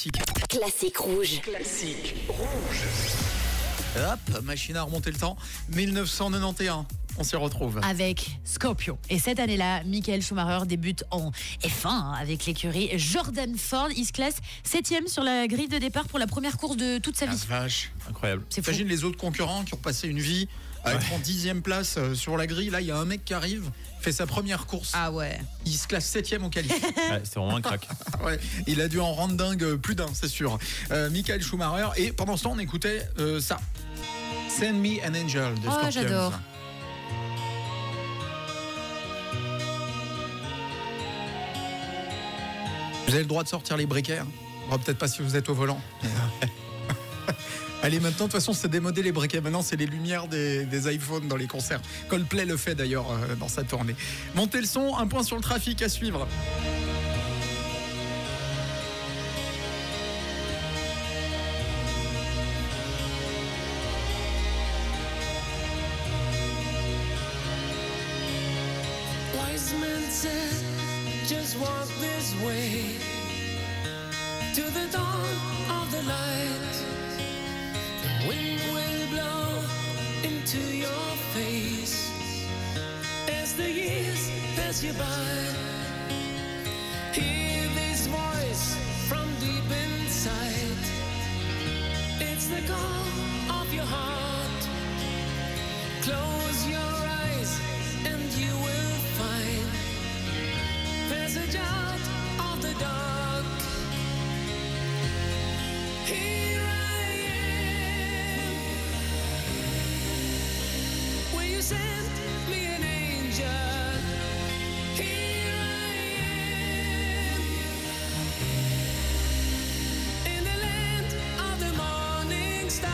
classique. Classique rouge. Classique rouge. Hop, machine à remonter le temps. 1991. On s'y retrouve. Avec Scorpio. Et cette année-là, Michael Schumacher débute en F1 avec l'écurie Jordan Ford. Il se classe 7e sur la grille de départ pour la première course de toute sa vie. Vache, incroyable. C'est fou. Imagine les autres concurrents qui ont passé une vie à être en 10e place sur la grille. Là, il y a un mec qui arrive, fait sa première course. Ah ouais. Il se classe 7e au qualif. Ouais, c'est vraiment un crack. Ouais, il a dû en rendre dingue plus d'un, c'est sûr. Michael Schumacher. Et pendant ce temps, on écoutait ça. Send Me an Angel de Scorpions. J'adore. Vous avez le droit de sortir les briquets. Bon, peut-être pas si vous êtes au volant. Allez, maintenant, de toute façon, c'est démodé les briquets. Maintenant, c'est les lumières des iPhones dans les concerts. Coldplay le fait d'ailleurs dans sa tournée. Montez le son, un point sur le trafic à suivre. Wise men said, just walk this way to the dawn of the light. The wind will blow into your face as the years pass you by. Hear this voice from deep inside. It's the call of your heart. Close your eyes and you will find passage out of the dark. Here I am. Will you send me an angel? Here I am. In the land of the morning star.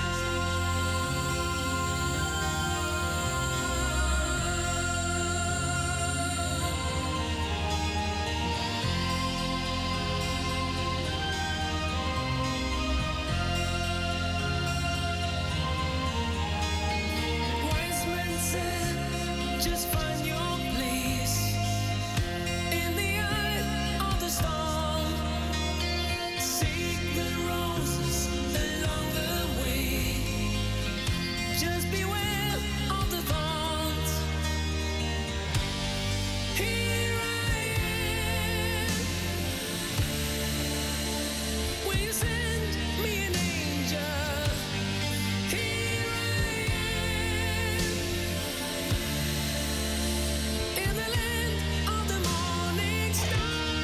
Wise men said, just find your place in the eye of the storm. Seek the roses along the way. Just beware of the thorns. Here I am. Will you send me an angel? Here I am. In the land of the morning star.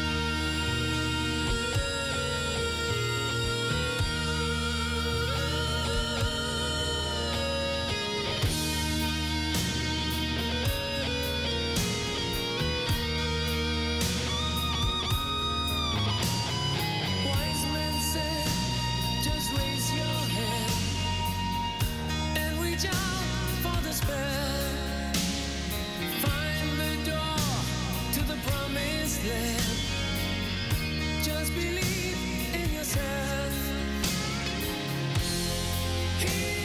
Wise men said, just raise your hand and reach out for the spell. Find the door to the promised land. Just believe in yourself. Here